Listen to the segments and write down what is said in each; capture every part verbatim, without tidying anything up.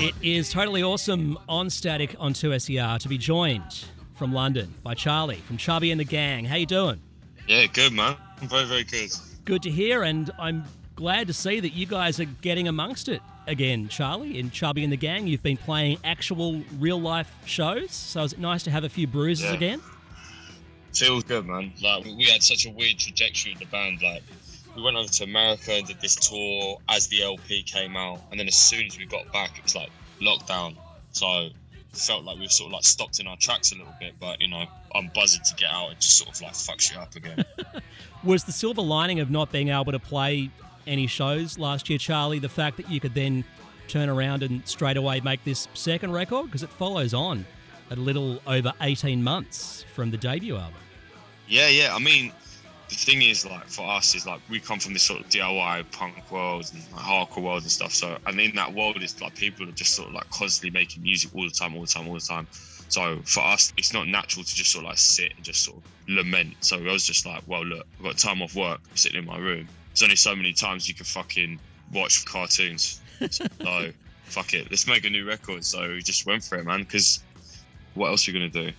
It is totally awesome on Static on two S E R to be joined from London by Charlie from Chubby and the Gang. How you doing? Yeah, good, man. I'm very, very good. Good to hear, and I'm glad to see that you guys are getting amongst it again, Charlie. In Chubby and the Gang, you've been playing actual real-life shows, so is it nice to have a few bruises Yeah. again? Feels good, man. Like, we had such a weird trajectory with the band. Like, we went over to America and did this tour as the L P came out, and then as soon as we got back, it was like lockdown. So it felt like we were sort of like stopped in our tracks a little bit, but you know, I'm buzzing to get out and just sort of like fuck shit up again. Was the silver lining of not being able to play any shows last year, Charlie, the fact that you could then turn around and straight away make this second record? Because it follows on a little over eighteen months from the debut album. Yeah, yeah. I mean, the thing is, like, for us, is like we come from this sort of D I Y punk world and like, hardcore world and stuff. So, and in that world, it's like people are just sort of like constantly making music all the time, all the time, all the time. So for us, it's not natural to just sort of like sit and just sort of lament. So I was just like, well, look, I've got time off work, I'm sitting in my room. There's only so many times you can fucking watch cartoons. So fuck it, let's make a new record. So we just went for it, man, because what else are you going to do?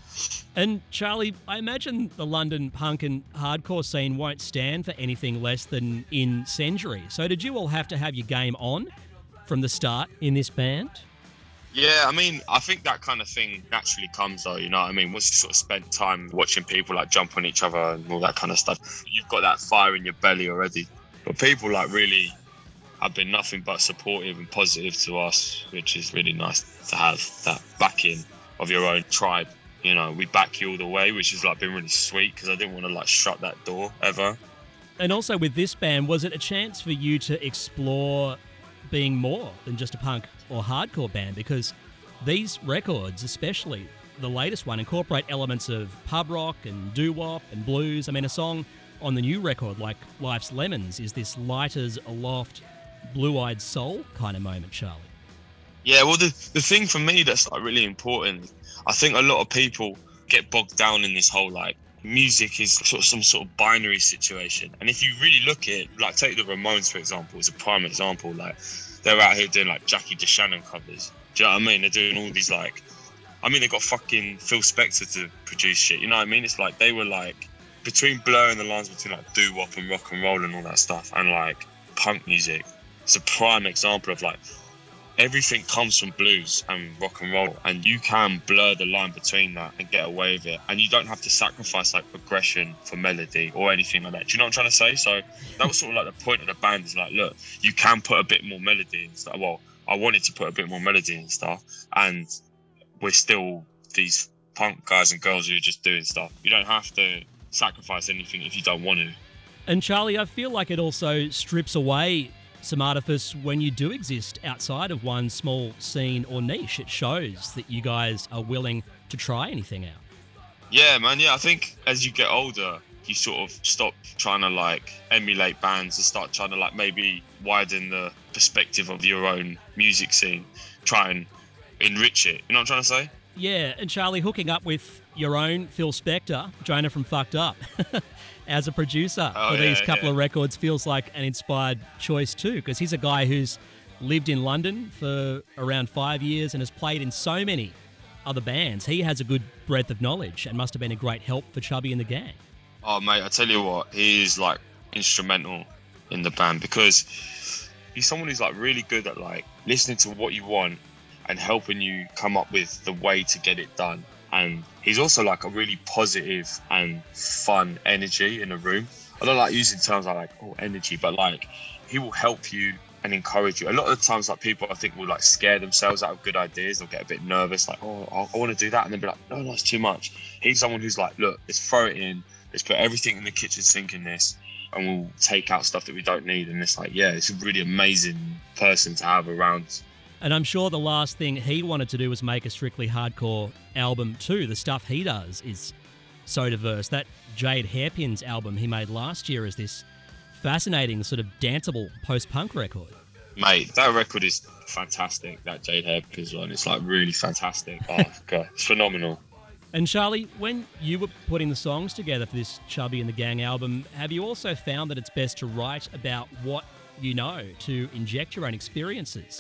And Charlie, I imagine the London punk and hardcore scene won't stand for anything less than incendiary. So did you all have to have your game on from the start in this band? Yeah, I mean, I think that kind of thing naturally comes though, you know what I mean? Once you sort of spend time watching people like jump on each other and all that kind of stuff, you've got that fire in your belly already. But people like really have been nothing but supportive and positive to us, which is really nice to have that backing of your own tribe. You know, we back you all the way, which has like been really sweet because I didn't want to like shut that door ever. And also with this band, was it a chance for you to explore being more than just a punk or hardcore band? Because these records, especially the latest one, incorporate elements of pub rock and doo-wop and blues. I mean, a song on the new record, like Life's Lemons, is this lighters aloft, blue-eyed soul kind of moment, Charlie. Yeah, well, the, the thing for me that's like really important, I think a lot of people get bogged down in this whole like music is sort of some sort of binary situation. And if you really look at it, like take the Ramones, for example, as a prime example, like they're out here doing like Jackie DeShannon covers. Do you know what I mean? They're doing all these like, I mean, they got fucking Phil Spector to produce shit. You know what I mean? It's like they were like between blurring the lines between like doo-wop and rock and roll and all that stuff and like punk music. It's a prime example of like, everything comes from blues and rock and roll, and you can blur the line between that and get away with it, and you don't have to sacrifice like progression for melody or anything like that. Do you know what I'm trying to say? So that was sort of like the point of the band, is like, look, you can put a bit more melody and stuff. Well, I wanted to put a bit more melody and stuff, and we're still these punk guys and girls who are just doing stuff. You don't have to sacrifice anything if you don't want to. And Charlie, I feel like it also strips away some artifice when you do exist outside of one small scene or niche. It shows that you guys are willing to try anything out. Yeah, man. Yeah, I think as you get older, you sort of stop trying to like emulate bands and start trying to like maybe widen the perspective of your own music scene, try and enrich it. You know what I'm trying to say? Yeah, and Charlie, hooking up with your own Phil Spector, Jonah from Fucked Up, as a producer oh, for yeah, these couple yeah. of records feels like an inspired choice too, because he's a guy who's lived in London for around five years and has played in so many other bands. He has a good breadth of knowledge and must have been a great help for Chubby and the Gang. Oh, mate, I tell you what, he's like instrumental in the band because he's someone who's like really good at like listening to what you want and helping you come up with the way to get it done. And he's also like a really positive and fun energy in a room. I don't like using terms like, oh, energy, but like he will help you and encourage you. A lot of the times, like people I think will like scare themselves out of good ideas. They'll get a bit nervous, like, oh, I, I want to do that, and then be like, no, that's too much. He's someone who's like, look, let's throw it in. Let's put everything in the kitchen sink in this, and we'll take out stuff that we don't need. And it's like, yeah, it's a really amazing person to have around. And I'm sure the last thing he wanted to do was make a strictly hardcore album too. The stuff he does is so diverse. That Jade Hairpins album he made last year is this fascinating sort of danceable post-punk record. Mate, that record is fantastic, that Jade Hairpins one. It's like really fantastic. Oh, God, it's phenomenal. And Charlie, when you were putting the songs together for this Chubby and the Gang album, have you also found that it's best to write about what you know, to inject your own experiences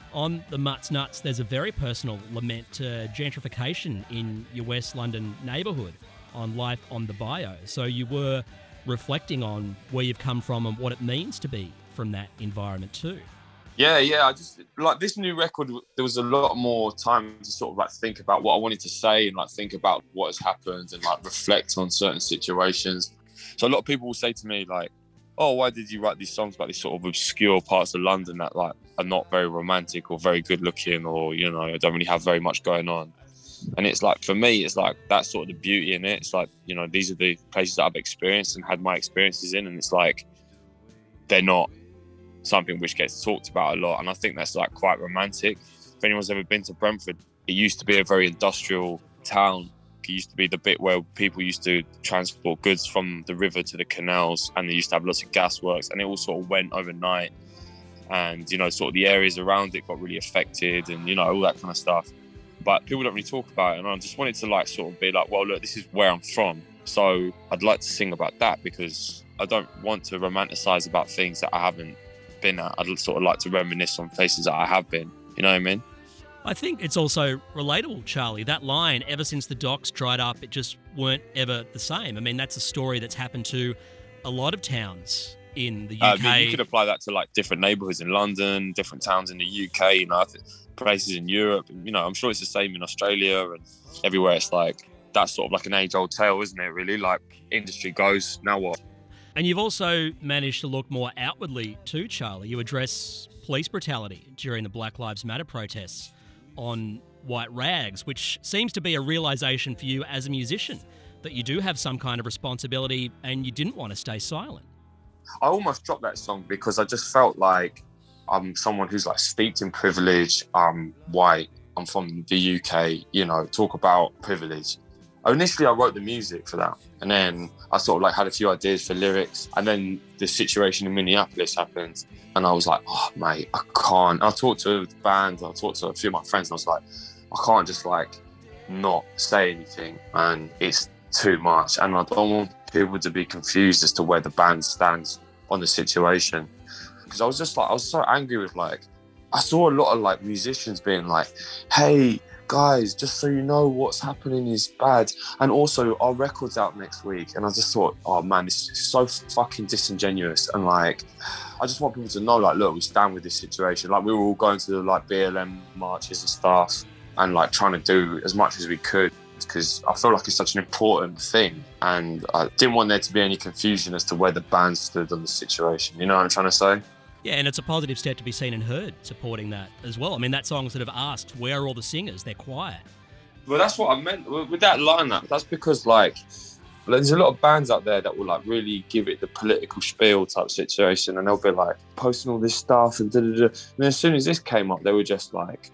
On the Mutts Nuts, there's a very personal lament to gentrification in your West London neighbourhood on Life on the Bio. So you were reflecting on where you've come from and what it means to be from that environment too. Yeah, yeah. I just like this new record. There was a lot more time to sort of like think about what I wanted to say and like think about what has happened and like reflect on certain situations. So a lot of people will say to me like, "Oh, why did you write these songs about these sort of obscure parts of London that like are not very romantic or very good looking or you know don't really have very much going on?" And it's like for me, it's like that's sort of the beauty in it. It's like you know these are the places that I've experienced and had my experiences in, and it's like they're not something which gets talked about a lot, and I think that's like quite romantic. If anyone's ever been to Brentford, it used to be a very industrial town. It used to be the bit where people used to transport goods from the river to the canals, and they used to have lots of gasworks, and it all sort of went overnight, and you know sort of the areas around it got really affected and you know all that kind of stuff, but people don't really talk about it. And I just wanted to like sort of be like, well look, this is where I'm from, so I'd like to sing about that because I don't want to romanticize about things that I haven't been at. I'd sort of like to reminisce on places that I have been, you know what I mean? I think it's also relatable, Charlie. That line, ever since the docks dried up, it just weren't ever the same. I mean, that's a story that's happened to a lot of towns in the U K. Uh, I mean, you could apply that to like different neighbourhoods in London, different towns in the U K, you know, places in Europe. You know, I'm sure it's the same in Australia and everywhere. It's like, that's sort of like an age-old tale, isn't it, really? Like, industry goes, now what? And you've also managed to look more outwardly too, Charlie. You address police brutality during the Black Lives Matter protests on White Rags, which seems to be a realisation for you as a musician, that you do have some kind of responsibility and you didn't want to stay silent. I almost dropped that song because I just felt like I'm someone who's like steeped in privilege. I'm white, I'm from the U K, you know, talk about privilege. Initially, I wrote the music for that, and then I sort of like had a few ideas for lyrics, and then the situation in Minneapolis happened, and I was like, oh, mate, I can't. I talked to the band, I talked to a few of my friends, and I was like, I can't just like not say anything, and it's too much, and I don't want people to be confused as to where the band stands on the situation, because I was just like, I was so angry with like, I saw a lot of like musicians being like, hey, guys, just so you know, what's happening is bad. And also, our record's out next week. And I just thought, oh man, this is so fucking disingenuous. And like, I just want people to know, like, look, we stand with this situation. Like, we were all going to the like B L M marches and stuff and like trying to do as much as we could because I feel like it's such an important thing. And I didn't want there to be any confusion as to where the band stood on the situation. You know what I'm trying to say? Yeah, and it's a positive step to be seen and heard supporting that as well. I mean, that song sort of asked, where are all the singers? They're quiet. Well, that's what I meant with that lineup. That's because, like, there's a lot of bands out there that will, like, really give it the political spiel type situation, and they'll be, like, posting all this stuff and da-da-da. And then as soon as this came up, they were just like,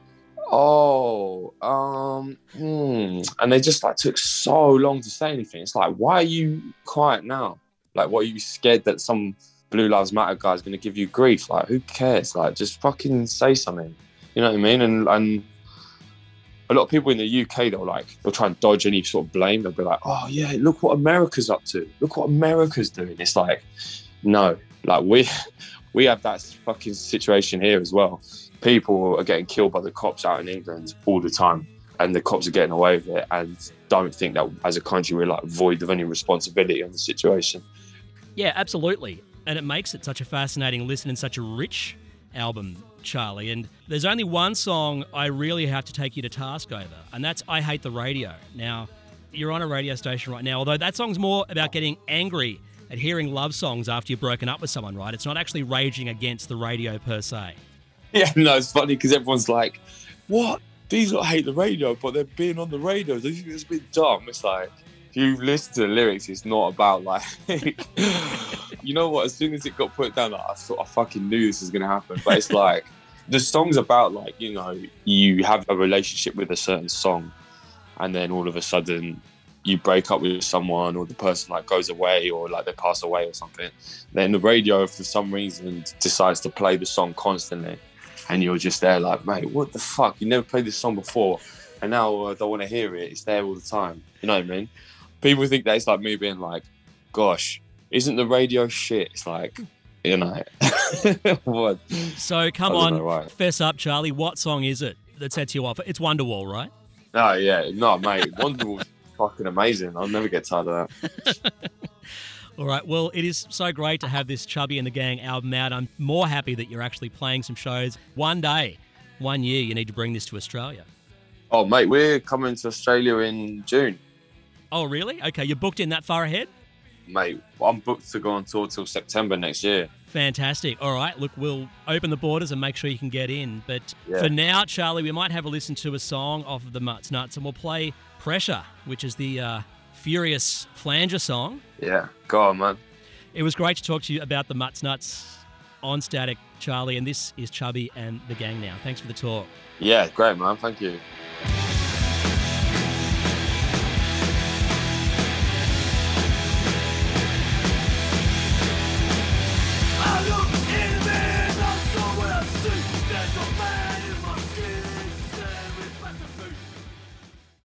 oh, um, hmm. And they just, like, took so long to say anything. It's like, why are you quiet now? Like, what, are you scared that some Blue Lives Matter guy's going to give you grief? Like, who cares? Like, just fucking say something. You know what I mean? And and a lot of people in the U K, they'll like, they'll try and dodge any sort of blame. They'll be like, oh yeah, look what America's up to. Look what America's doing. It's like, no, like we we have that fucking situation here as well. People are getting killed by the cops out in England all the time, and the cops are getting away with it and don't think that as a country we're like void of any responsibility on the situation. Yeah, absolutely. And it makes it such a fascinating listen and such a rich album, Charlie. And there's only one song I really have to take you to task over, and that's I Hate the Radio. Now, you're on a radio station right now, although that song's more about getting angry at hearing love songs after you've broken up with someone, right? It's not actually raging against the radio per se. Yeah, no, it's funny because everyone's like, what? These lot hate the radio, but they're being on the radio. They think it's a bit dumb. It's like, if you listen to the lyrics, it's not about like, you know what? As soon as it got put down, like, I thought I fucking knew this was gonna happen. But it's like the song's about like, you know, you have a relationship with a certain song, and then all of a sudden you break up with someone, or the person like goes away, or like they pass away or something. Then the radio, for some reason, decides to play the song constantly, and you're just there like, mate, what the fuck? You never played this song before, and now I don't want to hear it. It's there all the time. You know what I mean? People think that it's like me being like, gosh, isn't the radio shit? It's like, you know. What? So come I don't know on, why. fess up, Charlie. What song is it that sets you off? It's Wonderwall, right? No, yeah, no, mate. Wonderwall's fucking amazing. I'll never get tired of that. All right. Well, it is so great to have this Chubby and the Gang album out. I'm more happy that you're actually playing some shows. One day, one year, you need to bring this to Australia. Oh, mate, we're coming to Australia in June. Oh, really? Okay, you're booked in that far ahead? Mate, I'm booked to go on tour till September next year. Fantastic. All right, look, we'll open the borders and make sure you can get in. But Yeah. for now, Charlie, we might have a listen to a song off of the Mutts Nuts, and we'll play Pressure, which is the uh, Furious Flanger song. Yeah, go on, man. It was great to talk to you about the Mutts Nuts on Static, Charlie, and this is Chubby and the Gang now. Thanks for the talk. Yeah, great, man. Thank you.